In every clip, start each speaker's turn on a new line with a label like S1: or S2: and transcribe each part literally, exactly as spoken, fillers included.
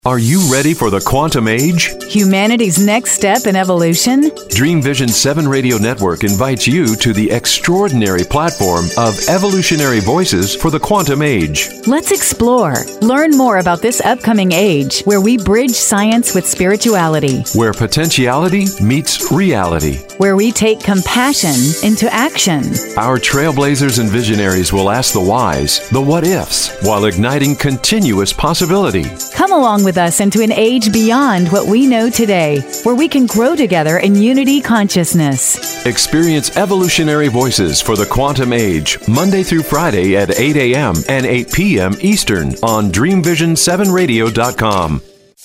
S1: Are you ready for the quantum age?
S2: Humanity's next step in evolution?
S1: Dream Vision seven Radio Network invites you to the extraordinary platform of evolutionary voices for the quantum age.
S2: Let's explore. Learn more about this upcoming age where we bridge science with spirituality.
S1: Where potentiality meets reality.
S2: Where we take compassion into action.
S1: Our trailblazers and visionaries will ask the whys, the what-ifs, while igniting continuous possibility.
S2: Come along with us into an age beyond what we know today, where we can grow together in unity consciousness.
S1: Experience evolutionary voices for the quantum age, Monday through Friday at eight a.m. and eight p.m. Eastern on dream vision seven radio dot com.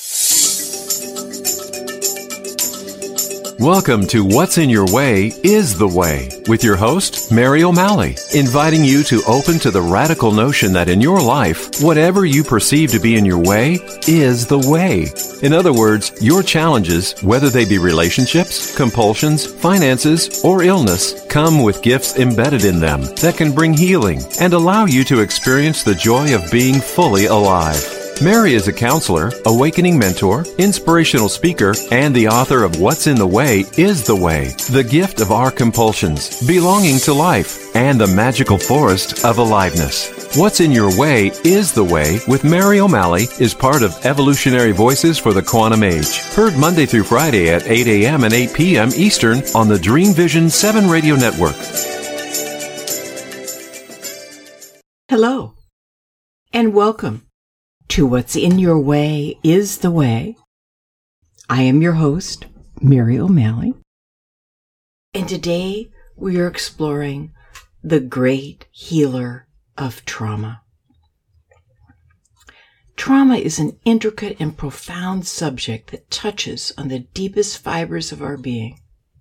S1: Welcome to What's in Your Way is the Way with your host, Mary O'Malley, inviting you to open to the radical notion that in your life, whatever you perceive to be in your way is the way. In other words, your challenges, whether they be relationships, compulsions, finances, or illness, come with gifts embedded in them that can bring healing and allow you to experience the joy of being fully alive. Mary is a counselor, awakening mentor, inspirational speaker, and the author of What's in the Way is the Way, the gift of our compulsions, belonging to life, and the magical forest of aliveness. What's in Your Way is the Way with Mary O'Malley is part of Evolutionary Voices for the Quantum Age. Heard Monday through Friday at eight a.m. and eight p.m. Eastern on the Dream Vision seven Radio Network.
S3: Hello, and welcome to What's in Your Way is the Way. I am your host, Mary O'Malley, and today we are exploring the great healer of trauma. Trauma is an intricate and profound subject that touches on the deepest fibers of our being.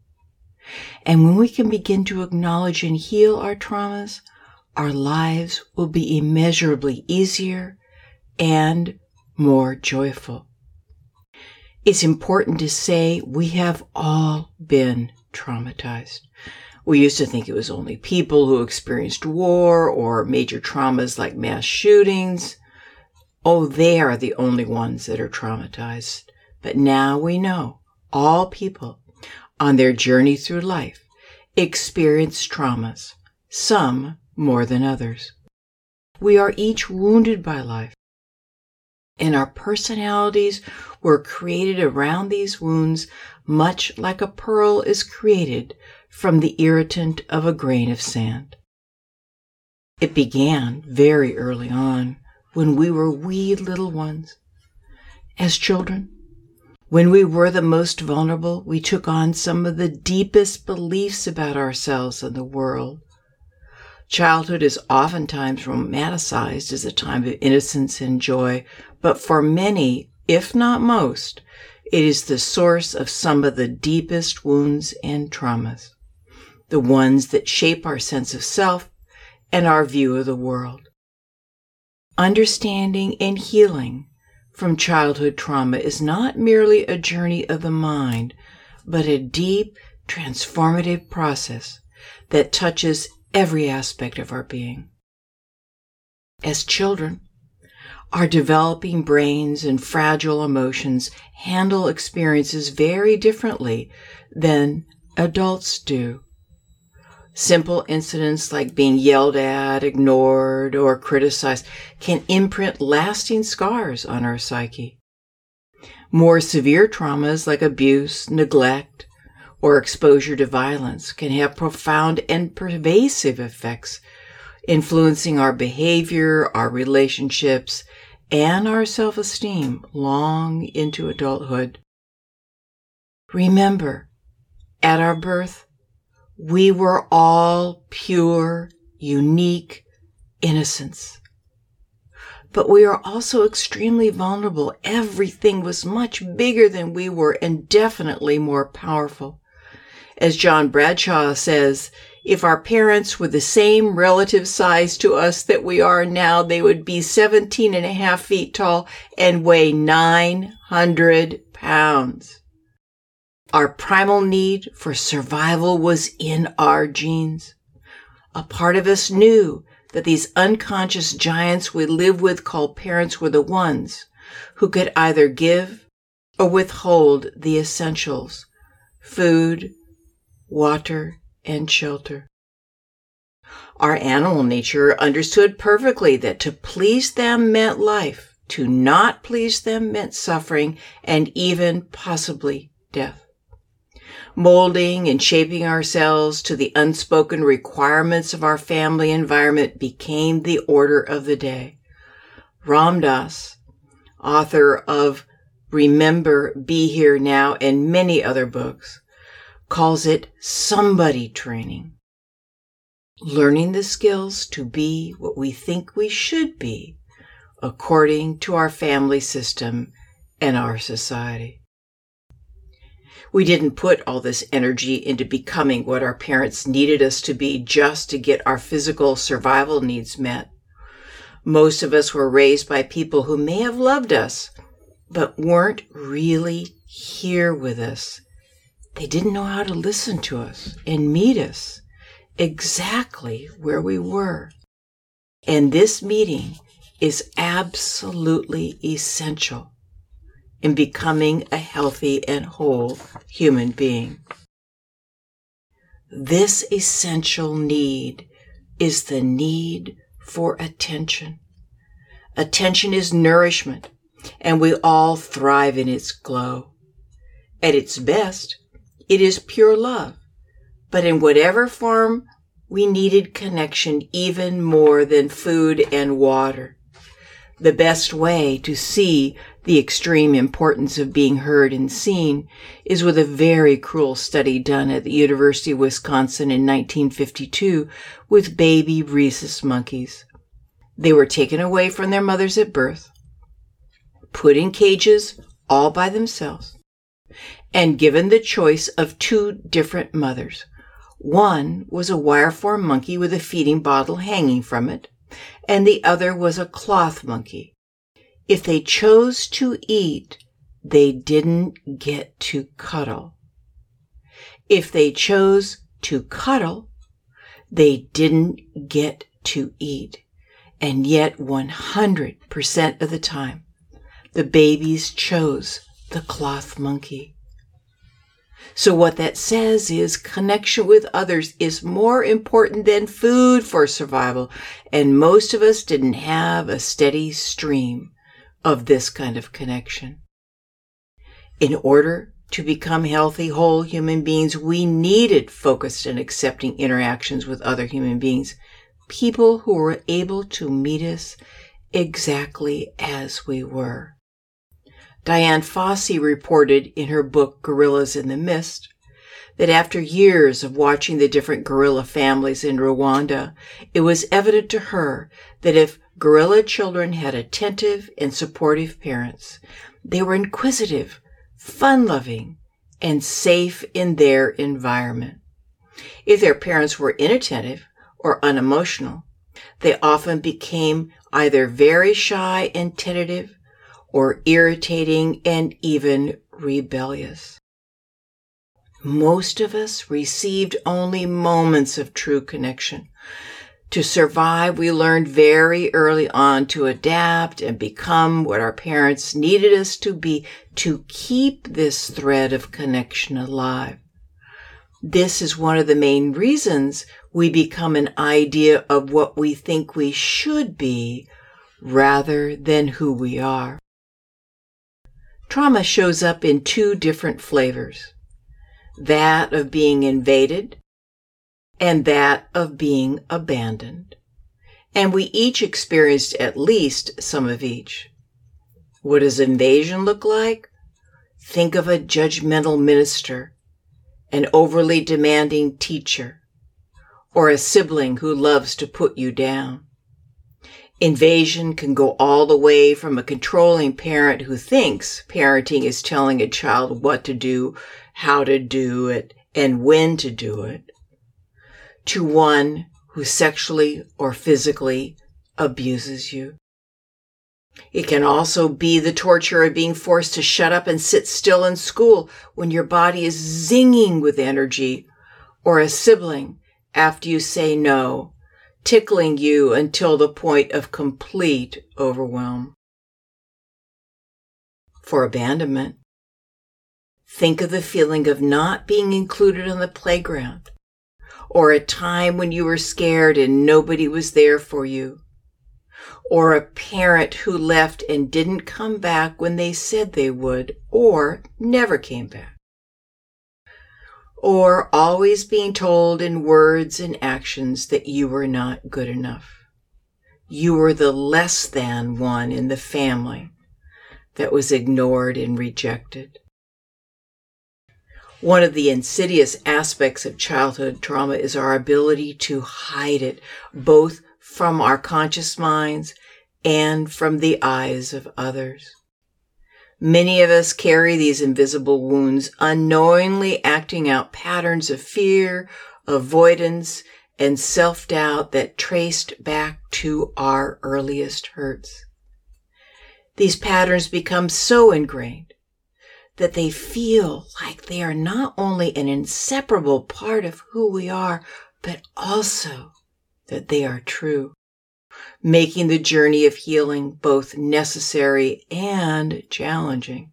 S3: And when we can begin to acknowledge and heal our traumas, our lives will be immeasurably easier and more joyful. It's important to say we have all been traumatized. We used to think it was only people who experienced war or major traumas like mass shootings. Oh, they are the only ones that are traumatized. But now we know all people on their journey through life experience traumas, some more than others. We are each wounded by life, and our personalities were created around these wounds, much like a pearl is created from the irritant of a grain of sand. It began very early on, when we were wee little ones. As children, when we were the most vulnerable, we took on some of the deepest beliefs about ourselves and the world. Childhood is oftentimes romanticized as a time of innocence and joy, but for many, if not most, it is the source of some of the deepest wounds and traumas, the ones that shape our sense of self and our view of the world. Understanding and healing from childhood trauma is not merely a journey of the mind, but a deep, transformative process that touches every aspect of our being. As children, our developing brains and fragile emotions handle experiences very differently than adults do. Simple incidents like being yelled at, ignored, or criticized can imprint lasting scars on our psyche. More severe traumas like abuse, neglect, or exposure to violence can have profound and pervasive effects, influencing our behavior, our relationships, and our self-esteem long into adulthood. Remember, at our birth, we were all pure, unique innocence. But we are also extremely vulnerable. Everything was much bigger than we were and definitely more powerful. As John Bradshaw says, if our parents were the same relative size to us that we are now, they would be seventeen and a half feet tall and weigh nine hundred pounds. Our primal need for survival was in our genes. A part of us knew that these unconscious giants we live with called parents were the ones who could either give or withhold the essentials, food, water, and shelter. Our animal nature understood perfectly that to please them meant life, to not please them meant suffering, and even possibly death. Molding and shaping ourselves to the unspoken requirements of our family environment became the order of the day. Ram Dass, author of Remember, Be Here Now, and many other books, calls it somebody training. Learning the skills to be what we think we should be according to our family system and our society. We didn't put all this energy into becoming what our parents needed us to be just to get our physical survival needs met. Most of us were raised by people who may have loved us, but weren't really here with us. They didn't know how to listen to us and meet us exactly where we were. And this meeting is absolutely essential in becoming a healthy and whole human being. This essential need is the need for attention. Attention is nourishment, and we all thrive in its glow. At its best, it is pure love, but in whatever form, we needed connection even more than food and water. The best way to see the extreme importance of being heard and seen is with a very cruel study done at the University of Wisconsin in nineteen fifty-two with baby rhesus monkeys. They were taken away from their mothers at birth, put in cages all by themselves, and given the choice of two different mothers. One was a wire-form monkey with a feeding bottle hanging from it, and the other was a cloth monkey. If they chose to eat, they didn't get to cuddle. If they chose to cuddle, they didn't get to eat. And yet one hundred percent of the time, the babies chose the cloth monkey. So what that says is connection with others is more important than food for survival, and most of us didn't have a steady stream of this kind of connection. In order to become healthy, whole human beings, we needed focused and accepting interactions with other human beings, people who were able to meet us exactly as we were. Dian Fossey reported in her book Gorillas in the Mist that after years of watching the different gorilla families in Rwanda, it was evident to her that if gorilla children had attentive and supportive parents, they were inquisitive, fun-loving, and safe in their environment. If their parents were inattentive or unemotional, they often became either very shy and tentative or irritating and even rebellious. Most of us received only moments of true connection. To survive, we learned very early on to adapt and become what our parents needed us to be to keep this thread of connection alive. This is one of the main reasons we become an idea of what we think we should be rather than who we are. Trauma shows up in two different flavors, that of being invaded and that of being abandoned. And we each experienced at least some of each. What does invasion look like? Think of a judgmental minister, an overly demanding teacher, or a sibling who loves to put you down. Invasion can go all the way from a controlling parent who thinks parenting is telling a child what to do, how to do it, and when to do it, to one who sexually or physically abuses you. It can also be the torture of being forced to shut up and sit still in school when your body is zinging with energy, or a sibling after you say no, tickling you until the point of complete overwhelm. for abandonment. Think of the feeling of not being included on the playground, or a time when you were scared and nobody was there for you, or a parent who left and didn't come back when they said they would, or never came back, or always being told in words and actions that you were not good enough. You were the less than one in the family that was ignored and rejected. One of the insidious aspects of childhood trauma is our ability to hide it, both from our conscious minds and from the eyes of others. Many of us carry these invisible wounds, unknowingly acting out patterns of fear, avoidance, and self-doubt that traced back to our earliest hurts. These patterns become so ingrained that they feel like they are not only an inseparable part of who we are, but also that they are true, making the journey of healing both necessary and challenging.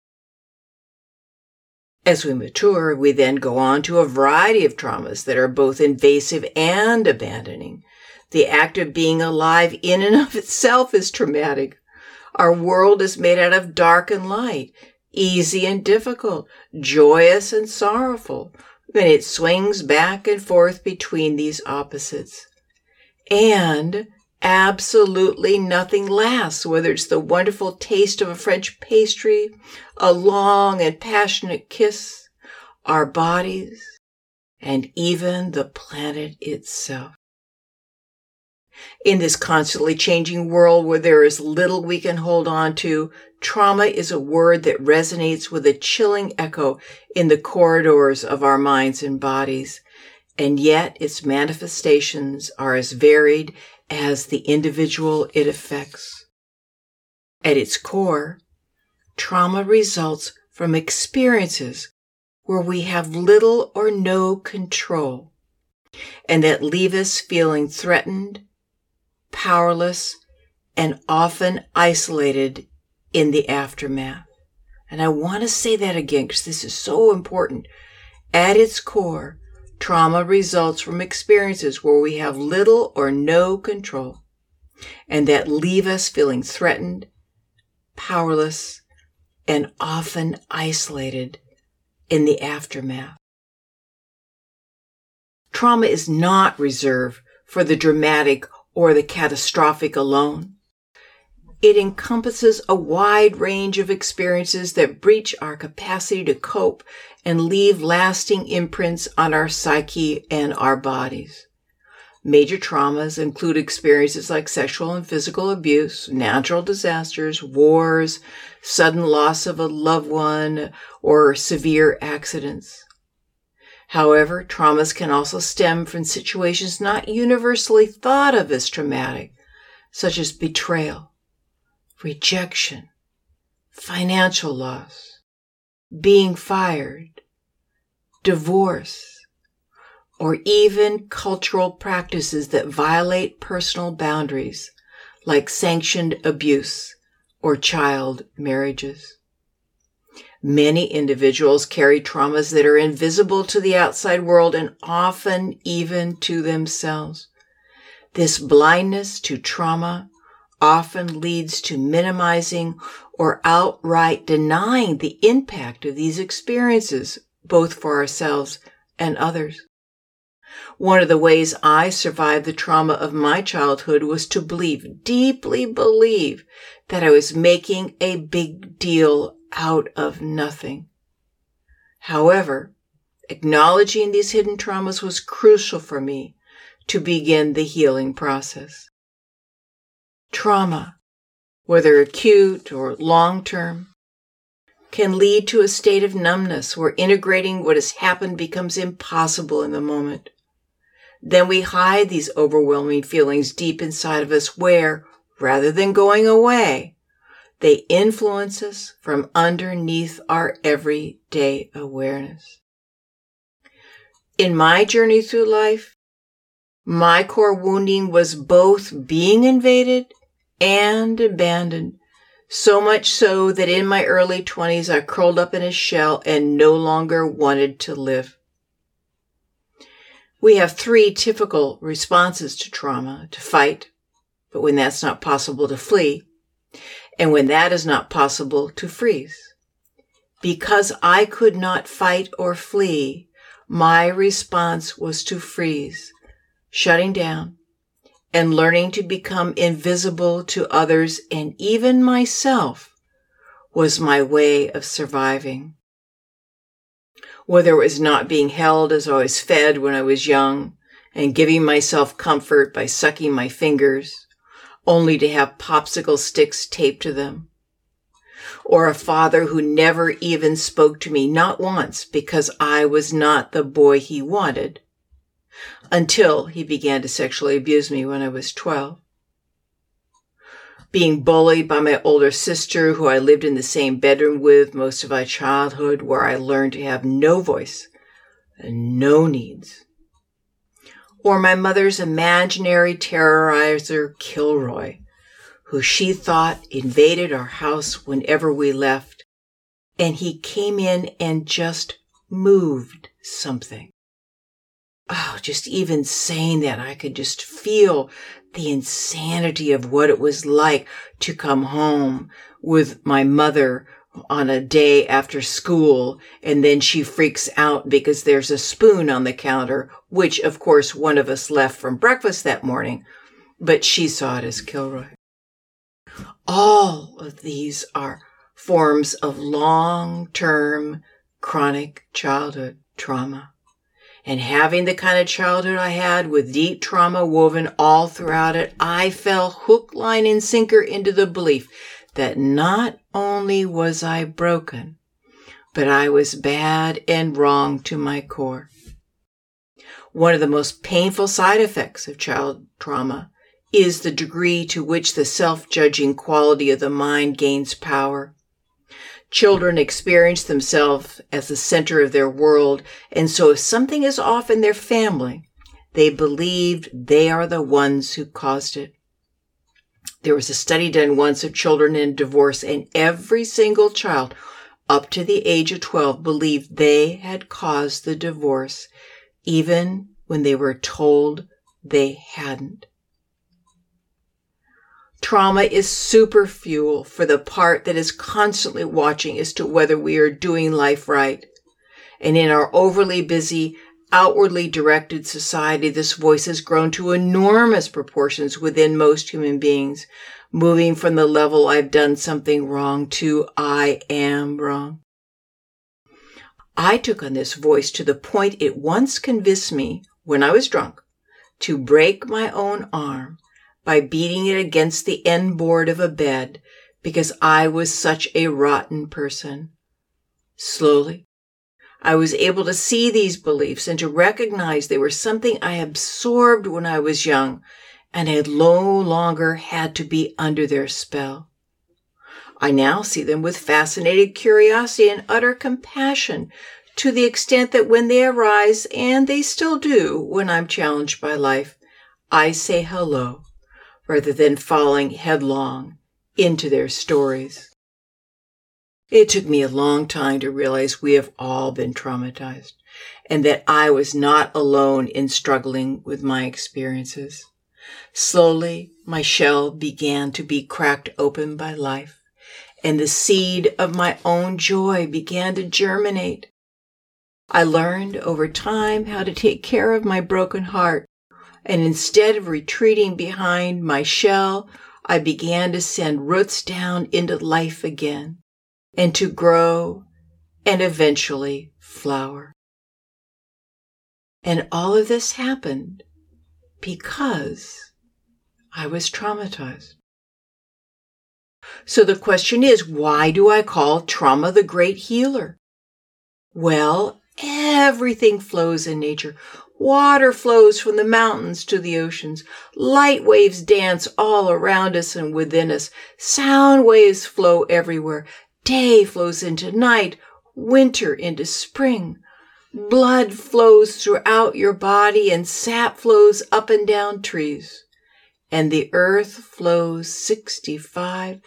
S3: As we mature, we then go on to a variety of traumas that are both invasive and abandoning. The act of being alive in and of itself is traumatic. Our world is made out of dark and light, easy and difficult, joyous and sorrowful, and it swings back and forth between these opposites. And absolutely nothing lasts, whether it's the wonderful taste of a French pastry, a long and passionate kiss, our bodies, and even the planet itself. In this constantly changing world where there is little we can hold on to, trauma is a word that resonates with a chilling echo in the corridors of our minds and bodies, and yet its manifestations are as varied as the individual it affects. At its core, trauma results from experiences where we have little or no control, and that leave us feeling threatened, powerless, and often isolated in the aftermath. And I want to say that again because this is so important. At its core, trauma results from experiences where we have little or no control, and that leave us feeling threatened, powerless, and often isolated in the aftermath. Trauma is not reserved for the dramatic or the catastrophic alone. It encompasses a wide range of experiences that breach our capacity to cope and leave lasting imprints on our psyche and our bodies. Major traumas include experiences like sexual and physical abuse, natural disasters, wars, sudden loss of a loved one, or severe accidents. However, traumas can also stem from situations not universally thought of as traumatic, such as betrayal, rejection, financial loss, being fired, divorce, or even cultural practices that violate personal boundaries, like sanctioned abuse or child marriages. Many individuals carry traumas that are invisible to the outside world and often even to themselves. This blindness to trauma often leads to minimizing or outright denying the impact of these experiences, both for ourselves and others. One of the ways I survived the trauma of my childhood was to believe, deeply believe, that I was making a big deal out of nothing. However, acknowledging these hidden traumas was crucial for me to begin the healing process. Trauma, whether acute or long-term, can lead to a state of numbness where integrating what has happened becomes impossible in the moment. Then we hide these overwhelming feelings deep inside of us where, rather than going away, they influence us from underneath our everyday awareness. In my journey through life, my core wounding was both being invaded and abandoned So much so that in my early twenties, I curled up in a shell and no longer wanted to live. We have three typical responses to trauma: to fight, but when that's not possible, to flee, and when that is not possible, to freeze. Because I could not fight or flee, my response was to freeze, shutting down, and learning to become invisible to others and even myself was my way of surviving. Whether it was not being held as I was fed when I was young and giving myself comfort by sucking my fingers, only to have popsicle sticks taped to them, or a father who never even spoke to me, not once, because I was not the boy he wanted, until he began to sexually abuse me when I was twelve. Being bullied by my older sister, who I lived in the same bedroom with most of my childhood, where I learned to have no voice and no needs. Or my mother's imaginary terrorizer, Kilroy, who she thought invaded our house whenever we left, and he came in and just moved something. Oh, just even saying that, I could just feel the insanity of what it was like to come home with my mother on a day after school, and then she freaks out because there's a spoon on the counter, which, of course, one of us left from breakfast that morning, but she saw it as Kilroy. All of these are forms of long-term chronic childhood trauma. And having the kind of childhood I had with deep trauma woven all throughout it, I fell hook, line, and sinker into the belief that not only was I broken, but I was bad and wrong to my core. One of the most painful side effects of child trauma is the degree to which the self-judging quality of the mind gains power. Children experience themselves as the center of their world, and so if something is off in their family, they believed they are the ones who caused it. There was a study done once of children in divorce, and every single child up to the age of twelve believed they had caused the divorce, even when they were told they hadn't. Trauma is super fuel for the part that is constantly watching as to whether we are doing life right. And in our overly busy, outwardly directed society, this voice has grown to enormous proportions within most human beings, moving from the level I've done something wrong to I am wrong. I took on this voice to the point it once convinced me, when I was drunk, to break my own arm by beating it against the end board of a bed because I was such a rotten person. Slowly, I was able to see these beliefs and to recognize they were something I absorbed when I was young and had no longer had to be under their spell. I now see them with fascinated curiosity and utter compassion, to the extent that when they arise, and they still do when I'm challenged by life, I say hello, rather than falling headlong into their stories. It took me a long time to realize we have all been traumatized, and that I was not alone in struggling with my experiences. Slowly, my shell began to be cracked open by life, and the seed of my own joy began to germinate. I learned over time how to take care of my broken heart, and instead of retreating behind my shell, I began to send roots down into life again, and to grow and eventually flower. And all of this happened because I was traumatized. So the question is, why do I call trauma the great healer? Well, everything flows in nature. Water flows from the mountains to the oceans. Light waves dance all around us and within us. Sound waves flow everywhere. Day flows into night, winter into spring. Blood flows throughout your body, and sap flows up and down trees. And the earth flows sixty-five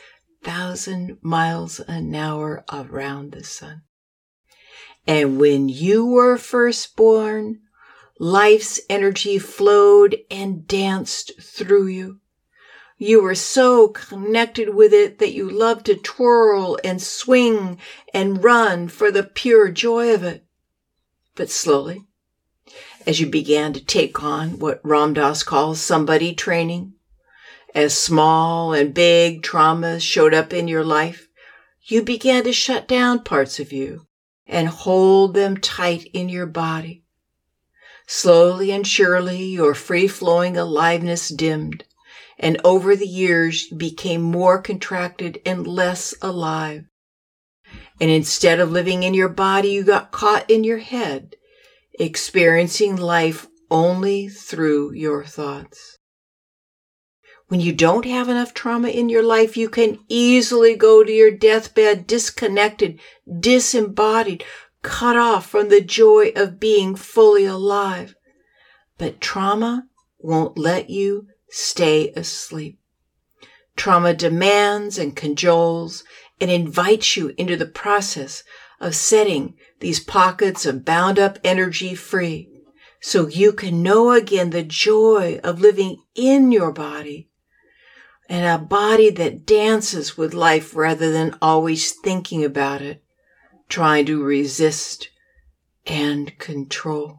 S3: thousand miles an hour around the sun. And when you were first born, life's energy flowed and danced through you. You were so connected with it that you loved to twirl and swing and run for the pure joy of it. But slowly, as you began to take on what Ram Dass calls somebody training, as small and big traumas showed up in your life, you began to shut down parts of you and hold them tight in your body. Slowly and surely, your free-flowing aliveness dimmed, and over the years you became more contracted and less alive. And instead of living in your body, you got caught in your head, experiencing life only through your thoughts. When you don't have enough trauma in your life, you can easily go to your deathbed disconnected, disembodied, cut off from the joy of being fully alive. But trauma won't let you stay asleep. Trauma demands and cajoles and invites you into the process of setting these pockets of bound up energy free so you can know again the joy of living in your body, and a body that dances with life rather than always thinking about it, trying to resist and control.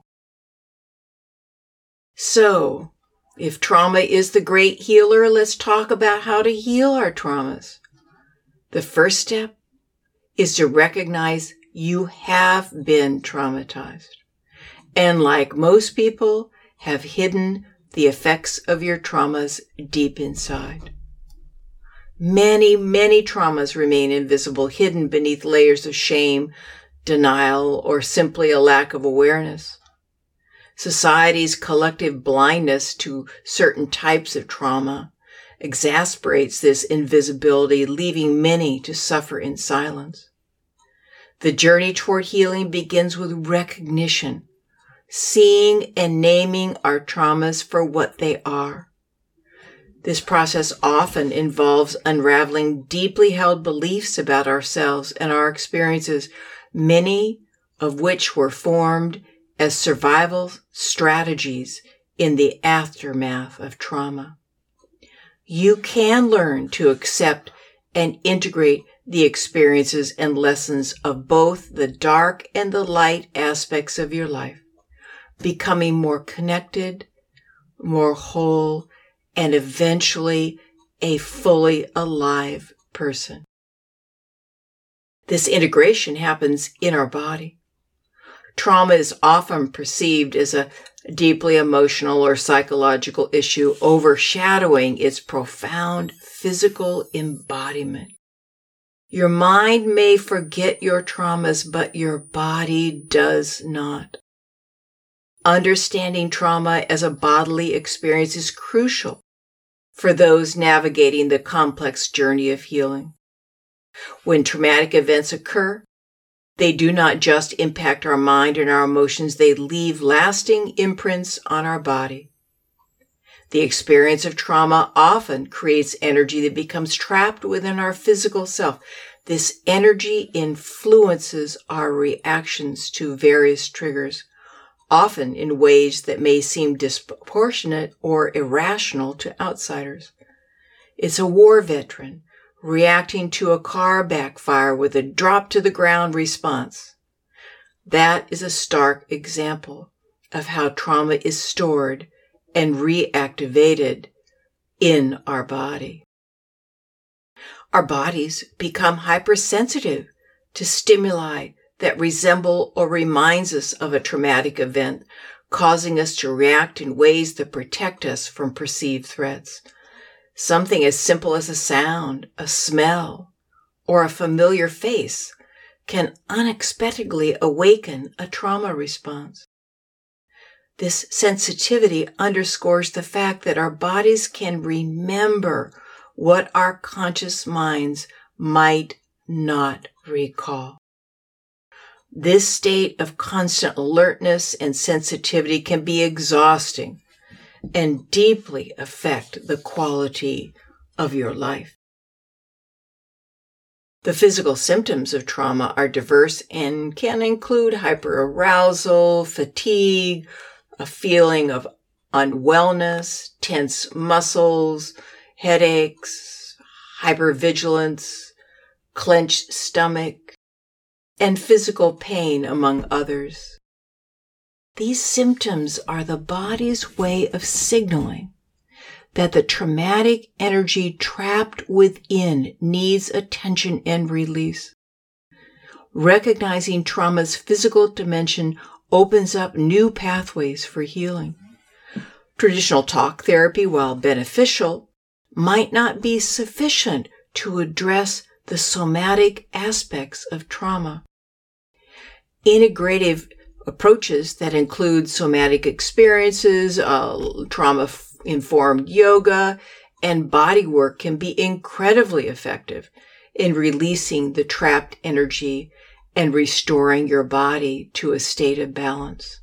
S3: So, if trauma is the great healer, let's talk about how to heal our traumas. The first step is to recognize you have been traumatized, and like most people, have hidden the effects of your traumas deep inside. Many, many traumas remain invisible, hidden beneath layers of shame, denial, or simply a lack of awareness. Society's collective blindness to certain types of trauma exasperates this invisibility, leaving many to suffer in silence. The journey toward healing begins with recognition, seeing and naming our traumas for what they are. This process often involves unraveling deeply held beliefs about ourselves and our experiences, many of which were formed as survival strategies in the aftermath of trauma. You can learn to accept and integrate the experiences and lessons of both the dark and the light aspects of your life, becoming more connected, more whole, and eventually a fully alive person. This integration happens in our body. Trauma is often perceived as a deeply emotional or psychological issue, overshadowing its profound physical embodiment. Your mind may forget your traumas, but your body does not. Understanding trauma as a bodily experience is crucial for those navigating the complex journey of healing. When traumatic events occur, they do not just impact our mind and our emotions, they leave lasting imprints on our body. The experience of trauma often creates energy that becomes trapped within our physical self. This energy influences our reactions to various triggers, often in ways that may seem disproportionate or irrational to outsiders. It's a war veteran reacting to a car backfire with a drop-to-the-ground response. That is a stark example of how trauma is stored and reactivated in our body. Our bodies become hypersensitive to stimuli that resemble or reminds us of a traumatic event, causing us to react in ways that protect us from perceived threats. Something as simple as a sound, a smell, or a familiar face can unexpectedly awaken a trauma response. This sensitivity underscores the fact that our bodies can remember what our conscious minds might not recall. This state of constant alertness and sensitivity can be exhausting and deeply affect the quality of your life. The physical symptoms of trauma are diverse and can include hyperarousal, fatigue, a feeling of unwellness, tense muscles, headaches, hypervigilance, clenched stomach, and physical pain, among others. These symptoms are the body's way of signaling that the traumatic energy trapped within needs attention and release. Recognizing trauma's physical dimension opens up new pathways for healing. Traditional talk therapy, while beneficial, might not be sufficient to address the somatic aspects of trauma. Integrative approaches that include somatic experiences, uh, trauma-informed yoga, and body work can be incredibly effective in releasing the trapped energy and restoring your body to a state of balance.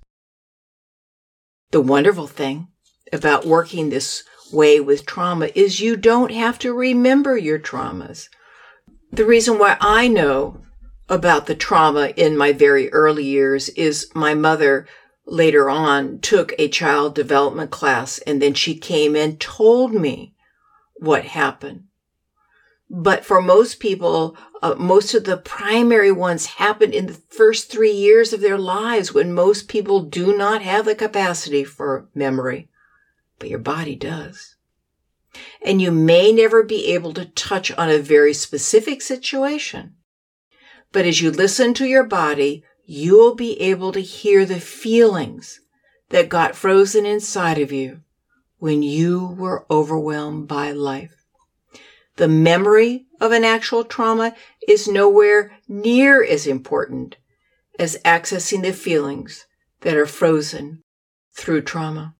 S3: The wonderful thing about working this way with trauma is you don't have to remember your traumas. The reason why I know about the trauma in my very early years is my mother later on took a child development class, and then she came and told me what happened. But for most people, uh, most of the primary ones happen in the first three years of their lives, when most people do not have the capacity for memory, but your body does. And you may never be able to touch on a very specific situation, but as you listen to your body, you'll be able to hear the feelings that got frozen inside of you when you were overwhelmed by life. The memory of an actual trauma is nowhere near as important as accessing the feelings that are frozen through trauma.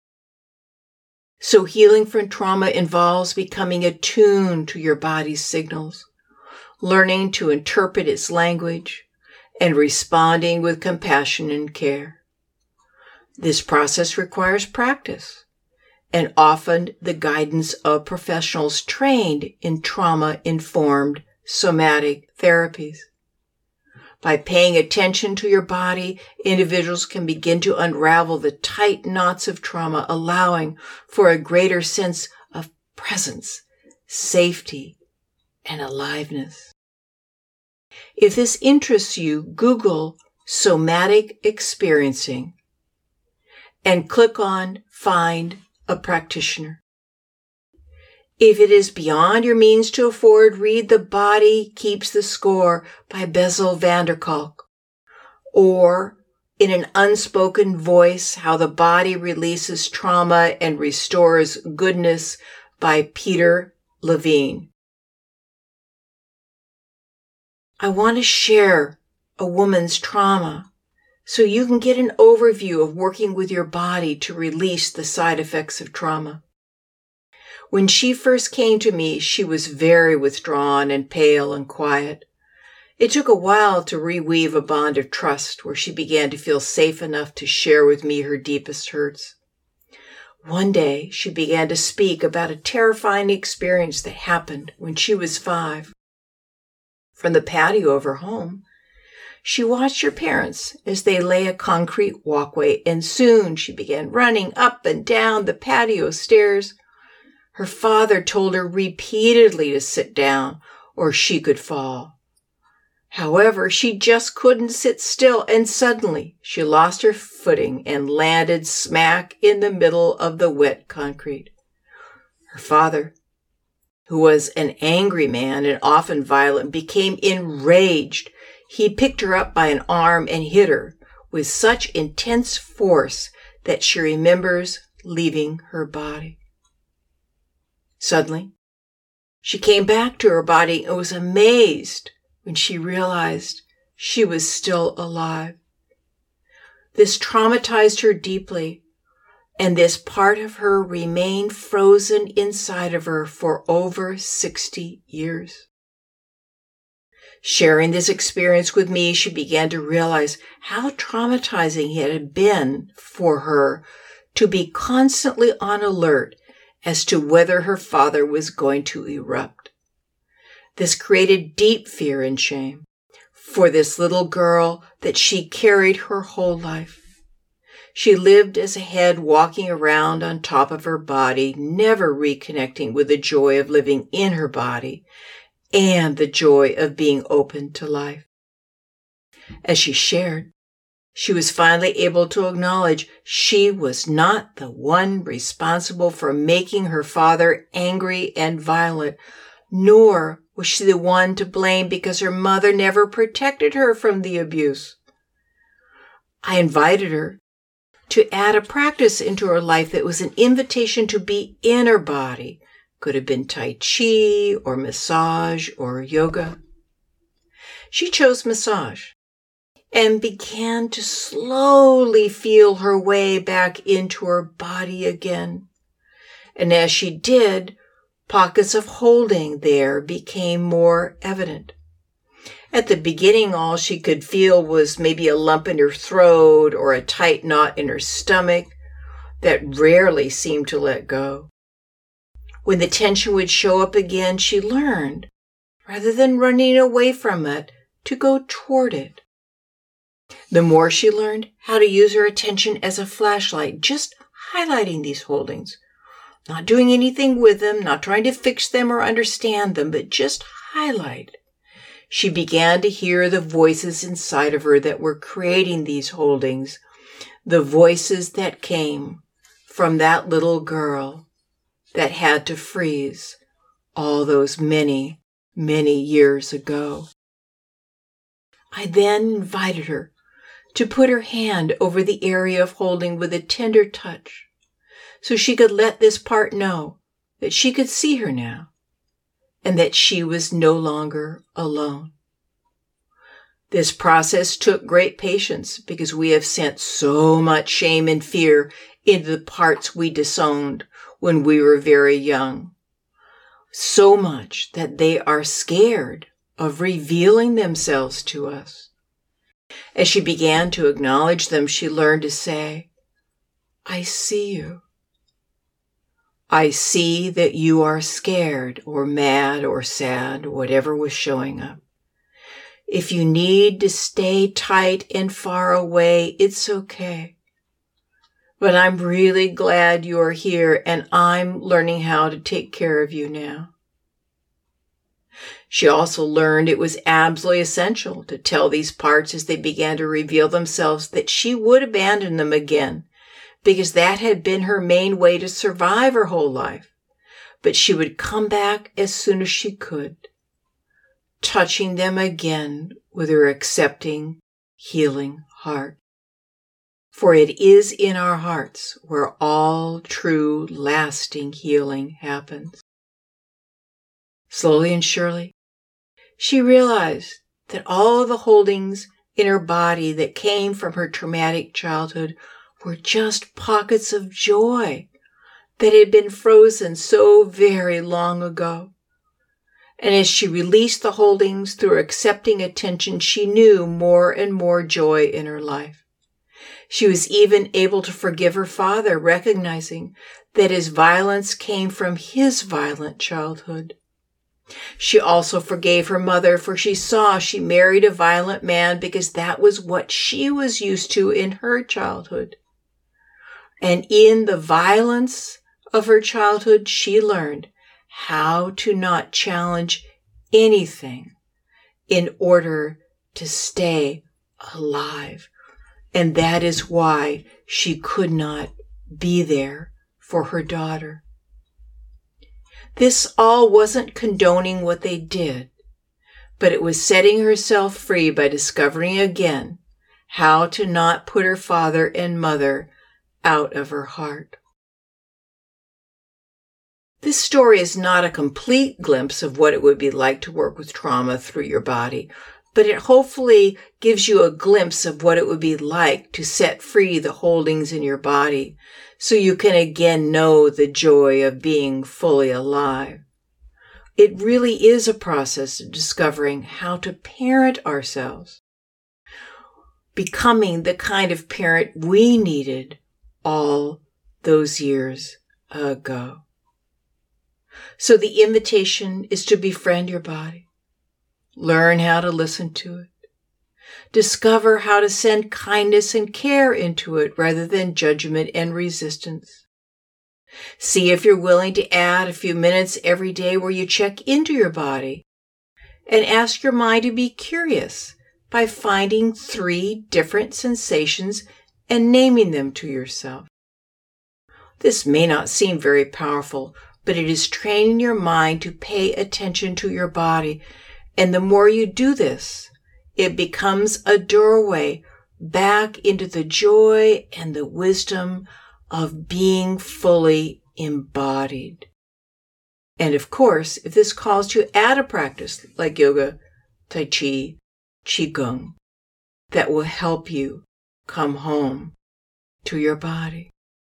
S3: So healing from trauma involves becoming attuned to your body's signals, learning to interpret its language, and responding with compassion and care. This process requires practice, and often the guidance of professionals trained in trauma-informed somatic therapies. By paying attention to your body, individuals can begin to unravel the tight knots of trauma, allowing for a greater sense of presence, safety, and aliveness. If this interests you, Google somatic experiencing and click on Find a Practitioner. If it is beyond your means to afford, read The Body Keeps the Score by Bessel van der Kolk, or In an Unspoken Voice, How the Body Releases Trauma and Restores Goodness by Peter Levine. I want to share a woman's trauma so you can get an overview of working with your body to release the side effects of trauma. When she first came to me, she was very withdrawn and pale and quiet. It took a while to reweave a bond of trust where she began to feel safe enough to share with me her deepest hurts. One day, she began to speak about a terrifying experience that happened when she was five. From the patio of her home, she watched her parents as they lay a concrete walkway, and soon she began running up and down the patio stairs. Her father told her repeatedly to sit down or she could fall. However, she just couldn't sit still, and suddenly she lost her footing and landed smack in the middle of the wet concrete. Her father, who was an angry man and often violent, became enraged. He picked her up by an arm and hit her with such intense force that she remembers leaving her body. Suddenly, she came back to her body and was amazed when she realized she was still alive. This traumatized her deeply, and this part of her remained frozen inside of her for over sixty years. Sharing this experience with me, she began to realize how traumatizing it had been for her to be constantly on alert as to whether her father was going to erupt. This created deep fear and shame for this little girl that she carried her whole life. She lived as a head walking around on top of her body, never reconnecting with the joy of living in her body and the joy of being open to life. As she shared, she was finally able to acknowledge she was not the one responsible for making her father angry and violent, nor was she the one to blame because her mother never protected her from the abuse. I invited her to add a practice into her life that was an invitation to be in her body. Could have been Tai Chi or massage or yoga. She chose massage and began to slowly feel her way back into her body again. And as she did, pockets of holding there became more evident. At the beginning, all she could feel was maybe a lump in her throat or a tight knot in her stomach that rarely seemed to let go. When the tension would show up again, she learned, rather than running away from it, to go toward it. The more she learned how to use her attention as a flashlight, just highlighting these holdings, not doing anything with them, not trying to fix them or understand them, but just highlight. She began to hear the voices inside of her that were creating these holdings, the voices that came from that little girl that had to freeze all those many, many years ago. I then invited her to put her hand over the area of holding with a tender touch so she could let this part know that she could see her now and that she was no longer alone. This process took great patience because we have sent so much shame and fear into the parts we disowned when we were very young. So much that they are scared of revealing themselves to us. As she began to acknowledge them, she learned to say, I see you. I see that you are scared or mad or sad, whatever was showing up. If you need to stay tight and far away, it's okay. But I'm really glad you are here and I'm learning how to take care of you now. She also learned it was absolutely essential to tell these parts as they began to reveal themselves that she would abandon them again, because that had been her main way to survive her whole life. But she would come back as soon as she could, touching them again with her accepting, healing heart. For it is in our hearts where all true, lasting healing happens. Slowly and surely, she realized that all the holdings in her body that came from her traumatic childhood were just pockets of joy that had been frozen so very long ago. And as she released the holdings through accepting attention, she knew more and more joy in her life. She was even able to forgive her father, recognizing that his violence came from his violent childhood. She also forgave her mother, for she saw she married a violent man because that was what she was used to in her childhood. And in the violence of her childhood, she learned how to not challenge anything in order to stay alive. And that is why she could not be there for her daughter. This all wasn't condoning what they did, but it was setting herself free by discovering again how to not put her father and mother out of her heart. This story is not a complete glimpse of what it would be like to work with trauma through your body, but it hopefully gives you a glimpse of what it would be like to set free the holdings in your body so you can again know the joy of being fully alive. It really is a process of discovering how to parent ourselves, becoming the kind of parent we needed all those years ago. So the invitation is to befriend your body, Learn how to listen to it. Discover how to send kindness and care into it rather than judgment and resistance. See if you're willing to add a few minutes every day where you check into your body and ask your mind to be curious by finding three different sensations and naming them to yourself. This may not seem very powerful, but it is training your mind to pay attention to your body. And the more you do this, it becomes a doorway back into the joy and the wisdom of being fully embodied. And of course, if this calls to add a practice like yoga, tai chi, qigong, that will help you come home to your body.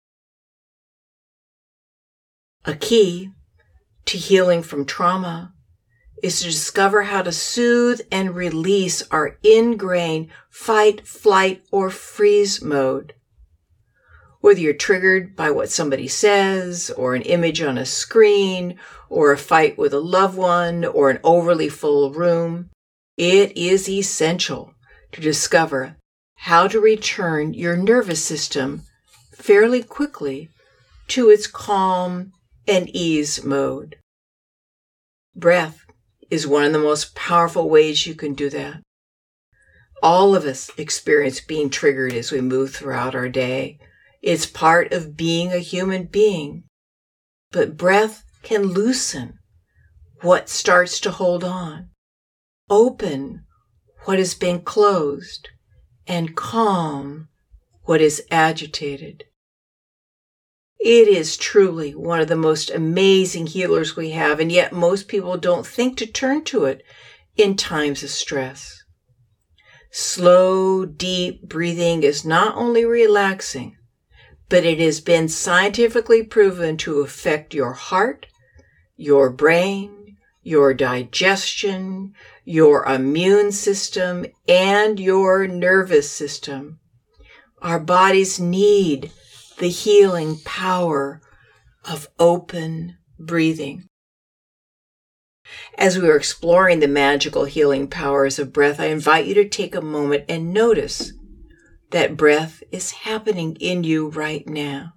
S3: A key to healing from trauma is to discover how to soothe and release our ingrained fight, flight, or freeze mode. Whether you're triggered by what somebody says, or an image on a screen, or a fight with a loved one, or an overly full room, it is essential to discover how to return your nervous system fairly quickly to its calm and ease mode. Breath is one of the most powerful ways you can do that. All of us experience being triggered as we move throughout our day. It's part of being a human being. But breath can loosen what starts to hold on, open what has been closed, and calm what is agitated. It is truly one of the most amazing healers we have, and yet most people don't think to turn to it in times of stress. Slow, deep breathing is not only relaxing, but it has been scientifically proven to affect your heart, your brain, your digestion, your immune system, and your nervous system. Our bodies need the healing power of open breathing. As we are exploring the magical healing powers of breath, I invite you to take a moment and notice that breath is happening in you right now,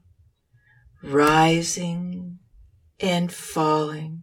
S3: rising and falling,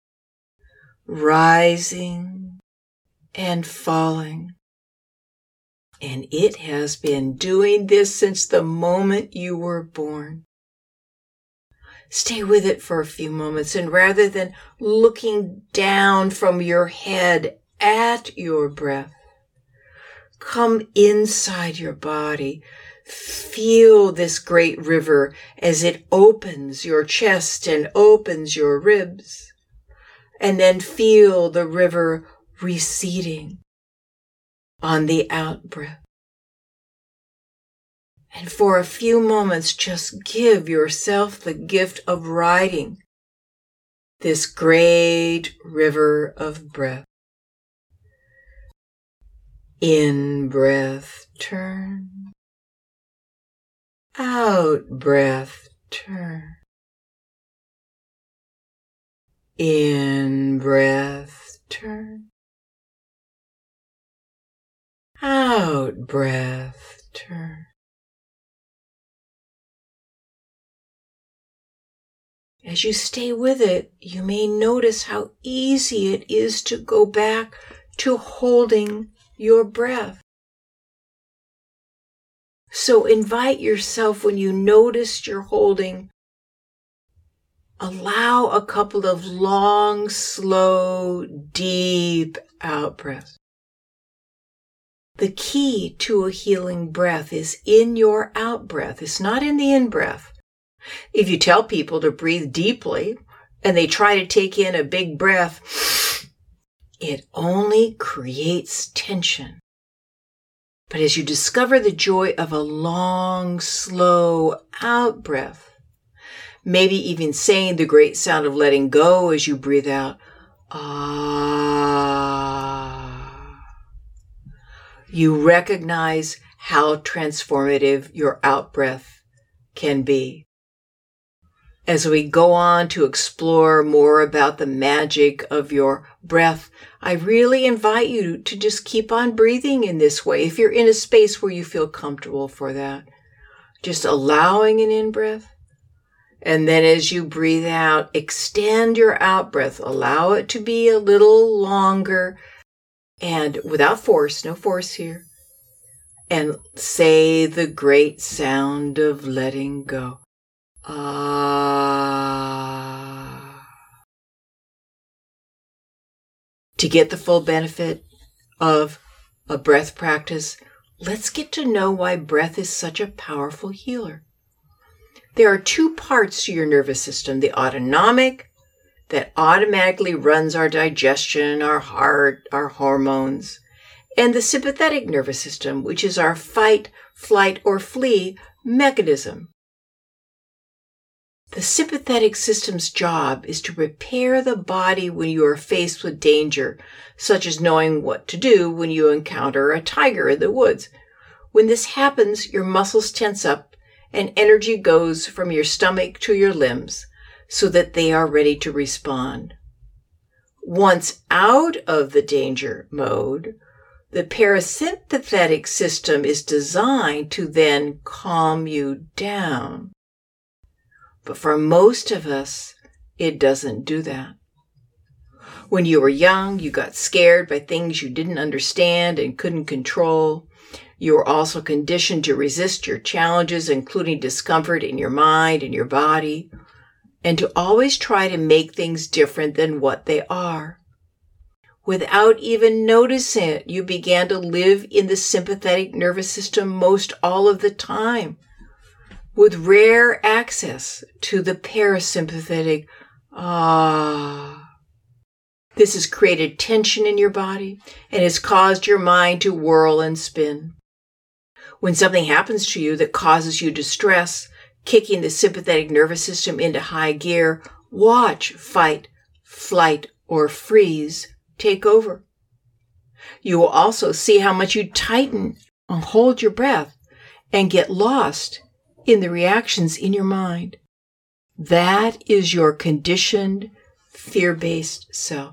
S3: rising and falling. And it has been doing this since the moment you were born. Stay with it for a few moments, and rather than looking down from your head at your breath, come inside your body. Feel this great river as it opens your chest and opens your ribs. And then feel the river receding on the out-breath. And for a few moments, just give yourself the gift of riding this great river of breath. In breath, turn. Out breath, turn. In breath, turn. Out breath, turn. As you stay with it, you may notice how easy it is to go back to holding your breath. So invite yourself, when you notice you're holding, allow a couple of long, slow, deep out breaths. The key to a healing breath is in your out breath. It's not in the in breath. If you tell people to breathe deeply and they try to take in a big breath, it only creates tension. But as you discover the joy of a long, slow out breath, maybe even saying the great sound of letting go as you breathe out, ah, you recognize how transformative your out breath can be. As we go on to explore more about the magic of your breath, I really invite you to just keep on breathing in this way. If you're in a space where you feel comfortable for that, just allowing an in-breath. And then as you breathe out, extend your out-breath. Allow it to be a little longer and without force, no force here. And say the great sound of letting go. Ah. To get the full benefit of a breath practice, let's get to know why breath is such a powerful healer. There are two parts to your nervous system, the autonomic, that automatically runs our digestion, our heart, our hormones, and the sympathetic nervous system, which is our fight, flight, or flee mechanism. The sympathetic system's job is to prepare the body when you are faced with danger, such as knowing what to do when you encounter a tiger in the woods. When this happens, your muscles tense up and energy goes from your stomach to your limbs so that they are ready to respond. Once out of the danger mode, the parasympathetic system is designed to then calm you down. But for most of us, it doesn't do that. When you were young, you got scared by things you didn't understand and couldn't control. You were also conditioned to resist your challenges, including discomfort in your mind and your body, and to always try to make things different than what they are. Without even noticing it, you began to live in the sympathetic nervous system most all of the time, with rare access to the parasympathetic ah. This has created tension in your body and has caused your mind to whirl and spin. When something happens to you that causes you distress, kicking the sympathetic nervous system into high gear, watch fight, flight, or freeze take over. You will also see how much you tighten and hold your breath and get lost in the reactions in your mind. That is your conditioned, fear-based self.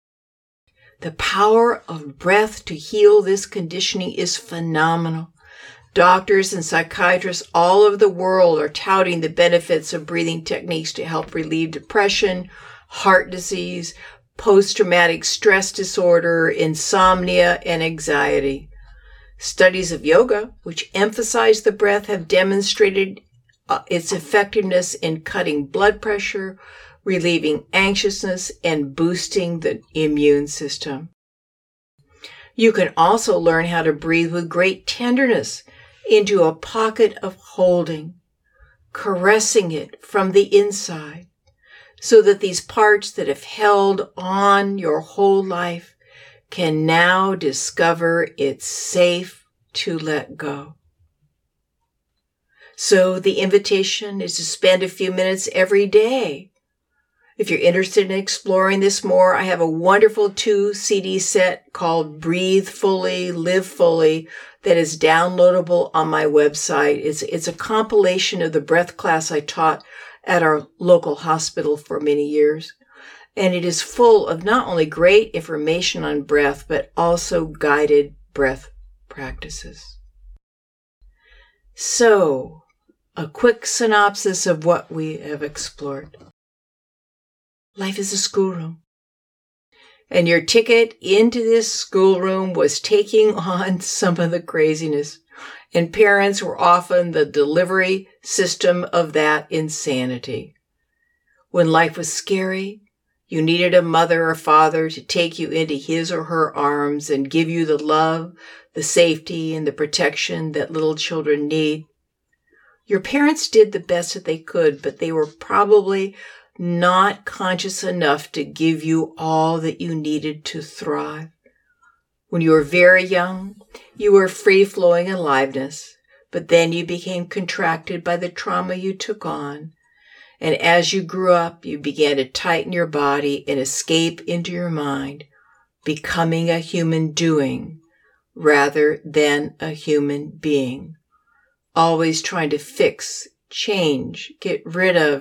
S3: The power of breath to heal this conditioning is phenomenal. Doctors and psychiatrists all over the world are touting the benefits of breathing techniques to help relieve depression, heart disease, post-traumatic stress disorder, insomnia, and anxiety. Studies of yoga, which emphasize the breath, have demonstrated uh, its effectiveness in cutting blood pressure, relieving anxiousness, and boosting the immune system. You can also learn how to breathe with great tenderness into a pocket of holding, caressing it from the inside, so that these parts that have held on your whole life can now discover it's safe to let go. So the invitation is to spend a few minutes every day. If you're interested in exploring this more, I have a wonderful two C D set called Breathe Fully, Live Fully that is downloadable on my website. It's, it's a compilation of the breath class I taught at our local hospital for many years. And it is full of not only great information on breath, but also guided breath practices. So, a quick synopsis of what we have explored. Life is a schoolroom. And your ticket into this schoolroom was taking on some of the craziness. And parents were often the delivery system of that insanity. When life was scary, you needed a mother or father to take you into his or her arms and give you the love, the safety, and the protection that little children need. Your parents did the best that they could, but they were probably not conscious enough to give you all that you needed to thrive. When you were very young, you were free-flowing aliveness, but then you became contracted by the trauma you took on. And as you grew up, you began to tighten your body and escape into your mind, becoming a human doing rather than a human being, always trying to fix, change, get rid of,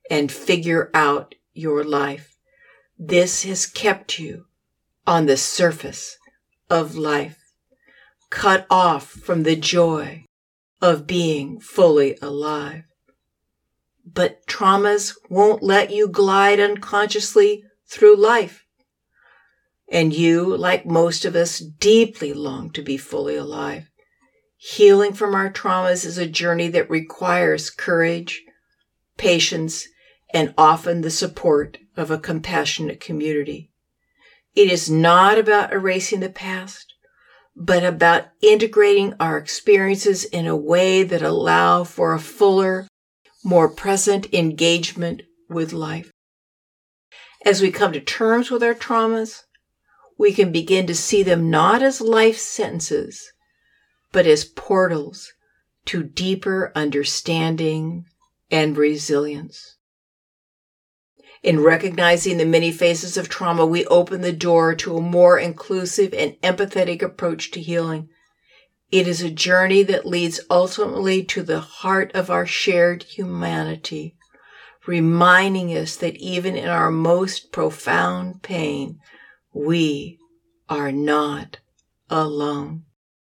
S3: and figure out your life. This has kept you on the surface of life, cut off from the joy of being fully alive. But traumas won't let you glide unconsciously through life. And you, like most of us, deeply long to be fully alive. Healing from our traumas is a journey that requires courage, patience, and often the support of a compassionate community. It is not about erasing the past, but about integrating our experiences in a way that allow for a fuller, more present engagement with life. As we come to terms with our traumas, we can begin to see them not as life sentences, but as portals to deeper understanding and resilience. In recognizing the many phases of trauma, we open the door to a more inclusive and empathetic approach to healing. It is a journey that leads ultimately to the heart of our shared humanity, reminding us that even in our most profound pain, we are not alone.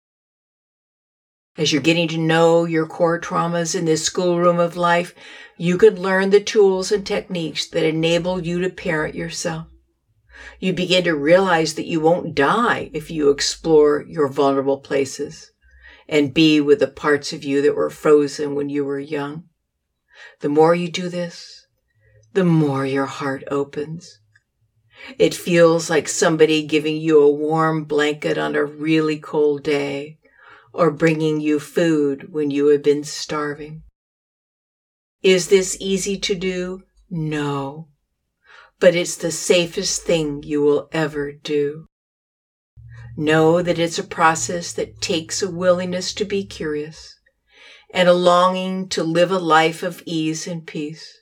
S3: As you're getting to know your core traumas in this schoolroom of life, you can learn the tools and techniques that enable you to parent yourself. You begin to realize that you won't die if you explore your vulnerable places and be with the parts of you that were frozen when you were young. The more you do this, the more your heart opens. It feels like somebody giving you a warm blanket on a really cold day, or bringing you food when you have been starving. Is this easy to do? No. But it's the safest thing you will ever do. Know that it's a process that takes a willingness to be curious and a longing to live a life of ease and peace.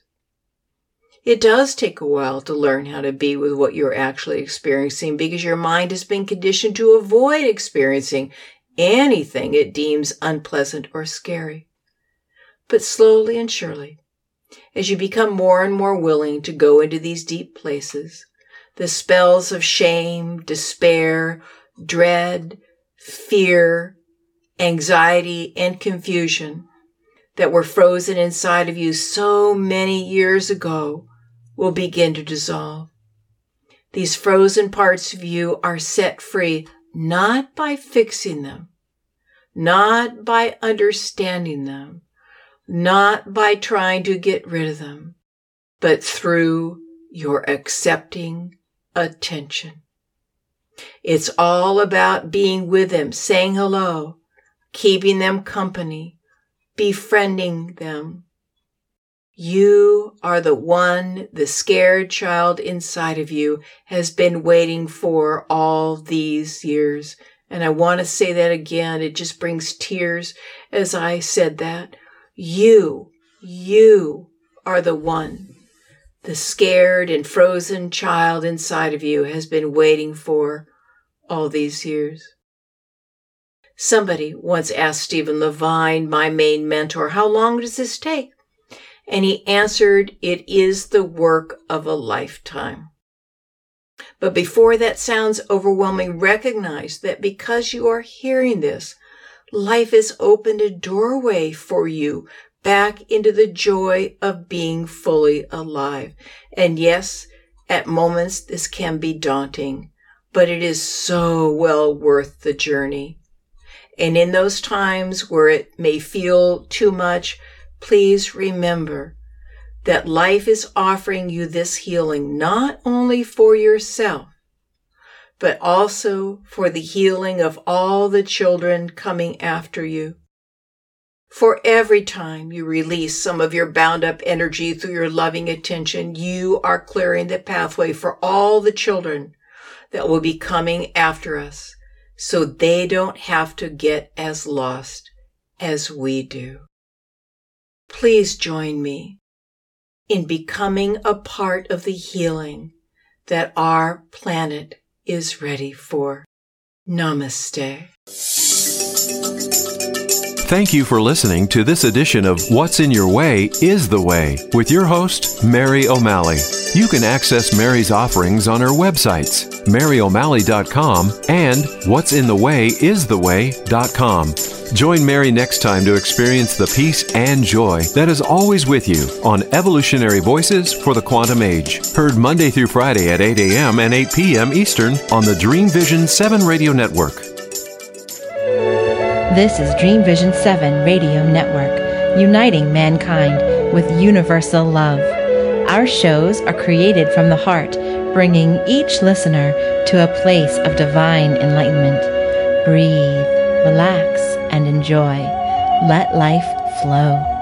S3: It does take a while to learn how to be with what you're actually experiencing because your mind has been conditioned to avoid experiencing anything it deems unpleasant or scary. But slowly and surely, as you become more and more willing to go into these deep places, the spells of shame, despair, dread, fear, anxiety, and confusion that were frozen inside of you so many years ago will begin to dissolve. These frozen parts of you are set free not by fixing them, not by understanding them, not by trying to get rid of them, but through your accepting attention. It's all about being with them, saying hello, keeping them company, befriending them. You are the one the scared child inside of you has been waiting for all these years. And I want to say that again. It just brings tears as I said that. You, you are the one the scared and frozen child inside of you has been waiting for all these years. Somebody once asked Stephen Levine, my main mentor, how long does this take? And he answered, it is the work of a lifetime. But before that sounds overwhelming, recognize that because you are hearing this, life has opened a doorway for you back into the joy of being fully alive. And yes, at moments this can be daunting, but it is so well worth the journey. And in those times where it may feel too much, please remember that life is offering you this healing not only for yourself, but also for the healing of all the children coming after you. For every time you release some of your bound up energy through your loving attention, you are clearing the pathway for all the children that will be coming after us, so they don't have to get as lost as we do. Please join me in becoming a part of the healing that our planet is ready for. Namaste.
S1: Thank you for listening to this edition of What's in Your Way is the Way with your host, Mary O'Malley. You can access Mary's offerings on her websites, mary o'malley dot com and whats in the way is the way dot com. Join Mary next time to experience the peace and joy that is always with you on Evolutionary Voices for the Quantum Age. Heard Monday through Friday at eight a.m. and eight p.m. Eastern on the Dream Vision seven Radio Network.
S4: This is Dream Vision seven Radio Network, uniting mankind with universal love. Our shows are created from the heart, bringing each listener to a place of divine enlightenment. Breathe, relax, and enjoy. Let life flow.